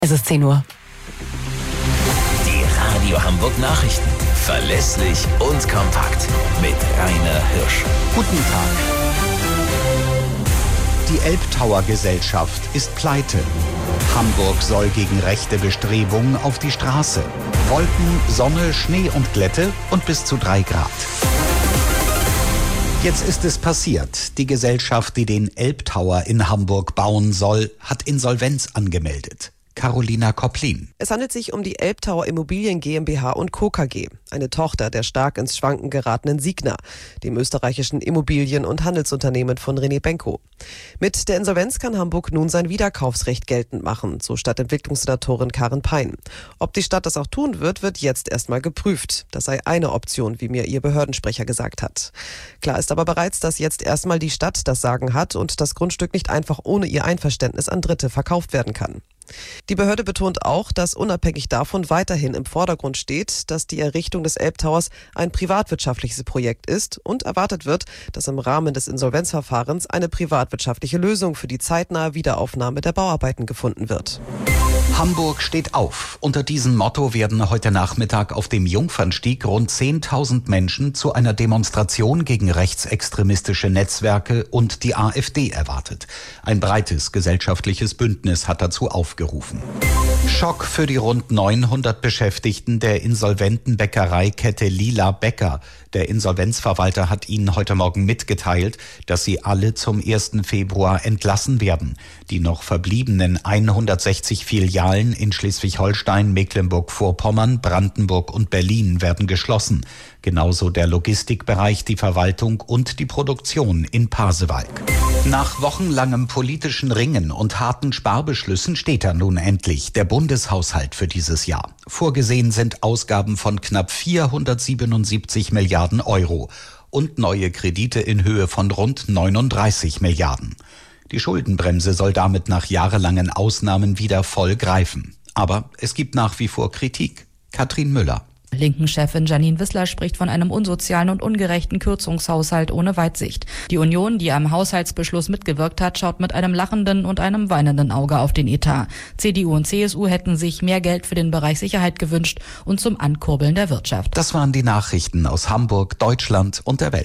Es ist 10 Uhr. Die Radio Hamburg Nachrichten. Verlässlich und kompakt. Mit Rainer Hirsch. Guten Tag. Die Elbtower-Gesellschaft ist pleite. Hamburg soll gegen rechte Bestrebungen auf die Straße. Wolken, Sonne, Schnee und Glätte und bis zu 3 Grad. Jetzt ist es passiert. Die Gesellschaft, die den Elbtower in Hamburg bauen soll, hat Insolvenz angemeldet. Carolina Kopplin. Es handelt sich um die Elbtower Immobilien GmbH und Co. KG, eine Tochter der stark ins Schwanken geratenen Signa, dem österreichischen Immobilien- und Handelsunternehmen von René Benko. Mit der Insolvenz kann Hamburg nun sein Wiederkaufsrecht geltend machen, so Stadtentwicklungssenatorin Karin Pein. Ob die Stadt das auch tun wird, wird jetzt erstmal geprüft. Das sei eine Option, wie mir ihr Behördensprecher gesagt hat. Klar ist aber bereits, dass jetzt erstmal die Stadt das Sagen hat und das Grundstück nicht einfach ohne ihr Einverständnis an Dritte verkauft werden kann. Die Behörde betont auch, dass unabhängig davon weiterhin im Vordergrund steht, dass die Errichtung des Elbtowers ein privatwirtschaftliches Projekt ist und erwartet wird, dass im Rahmen des Insolvenzverfahrens eine privatwirtschaftliche Lösung für die zeitnahe Wiederaufnahme der Bauarbeiten gefunden wird. Hamburg steht auf. Unter diesem Motto werden heute Nachmittag auf dem Jungfernstieg rund 10.000 Menschen zu einer Demonstration gegen rechtsextremistische Netzwerke und die AfD erwartet. Ein breites gesellschaftliches Bündnis hat dazu aufgerufen. Schock für die rund 900 Beschäftigten der insolventen Bäckereikette Lila Bäcker. Der Insolvenzverwalter hat ihnen heute Morgen mitgeteilt, dass sie alle zum 1. Februar entlassen werden. Die noch verbliebenen 160 Filialen in Schleswig-Holstein, Mecklenburg-Vorpommern, Brandenburg und Berlin werden geschlossen. Genauso der Logistikbereich, die Verwaltung und die Produktion in Pasewalk. Nach wochenlangem politischen Ringen und harten Sparbeschlüssen steht er nun endlich, der Bundeshaushalt für dieses Jahr. Vorgesehen sind Ausgaben von knapp 477 Milliarden Euro und neue Kredite in Höhe von rund 39 Milliarden. Die Schuldenbremse soll damit nach jahrelangen Ausnahmen wieder voll greifen. Aber es gibt nach wie vor Kritik. Katrin Müller. Linken-Chefin Janine Wissler spricht von einem unsozialen und ungerechten Kürzungshaushalt ohne Weitsicht. Die Union, die am Haushaltsbeschluss mitgewirkt hat, schaut mit einem lachenden und einem weinenden Auge auf den Etat. CDU und CSU hätten sich mehr Geld für den Bereich Sicherheit gewünscht und zum Ankurbeln der Wirtschaft. Das waren die Nachrichten aus Hamburg, Deutschland und der Welt.